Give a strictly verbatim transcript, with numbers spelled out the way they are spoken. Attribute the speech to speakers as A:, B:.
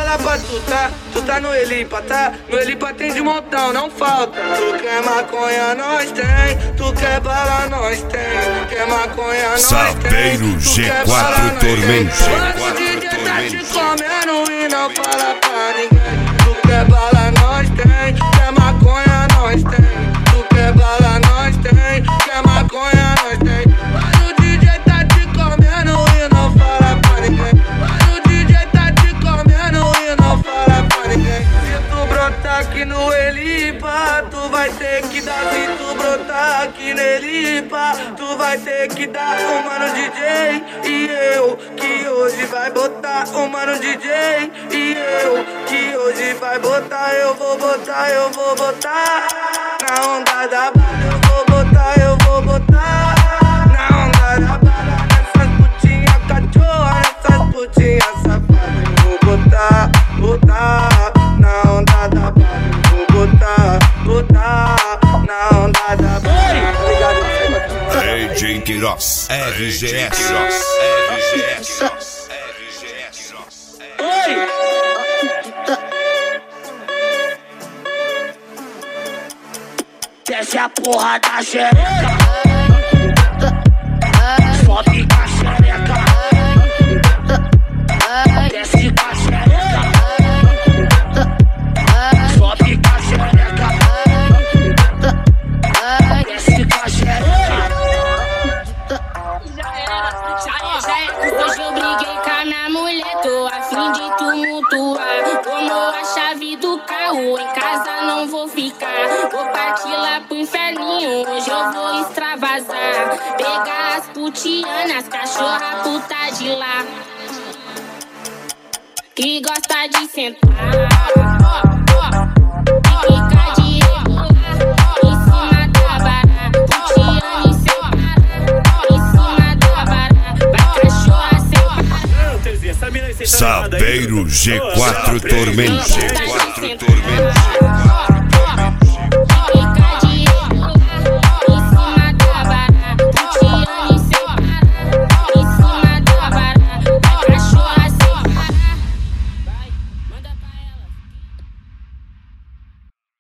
A: falar pra tu, tá? Tu tá no Elipa, tá? No Elipa tem de montão, não falta. Tu quer maconha, nós tem. Tu quer bala, nós tem. Quer maconha, nós tem.
B: Saveiro G quatro Tormento.
A: O D J tá te comendo e não fala pra ninguém. Tu quer bala, nós tem. Quer maconha, nós tem. Tu quer bala, nós tem. Quer maconha, nós tem. Mas o D J tá te comendo e não fala pra ninguém. Mas o D J tá te comendo e não fala pra ninguém. Se tu brotar aqui no Elipa, tu vai ter que dar. Se tu brotar aqui no Elipa, tu vai ter que dar. O mano D J e eu, que hoje vai botar. O mano D J e eu, que hoje vai botar. Eu vou botar, eu vou botar. Na onda da bala eu vou botar, eu vou botar. Na onda da bala, nessas putinhas cachorra, nessas putinhas safadas. Eu vou botar, botar. Na onda da bala eu vou botar, botar. Na onda da bala. Obrigado,
B: D J Queiroz, R G S, R G S, R G S.
A: Oi!
C: Desce a porra da xereca, sobe com a xereca, desce com a xereca, sobe com a xereca, desce com a xereca.
D: Já era, já era. Hoje eu briguei com a minha mulher, tô a fim de tumultuar. Tomou a chave do carro, em casa não vou ficar. Vou partir lá pro inferninho, hoje eu vou extravasar. Pegar as putianas, cachorra puta de lá, que gosta de sentar. E fica de rebolar em cima da vara. Putiana e sem parar, em cima da vara. Vai cachorra sem parar.
B: Saveiro G quatro Tormento. G quatro Tormento.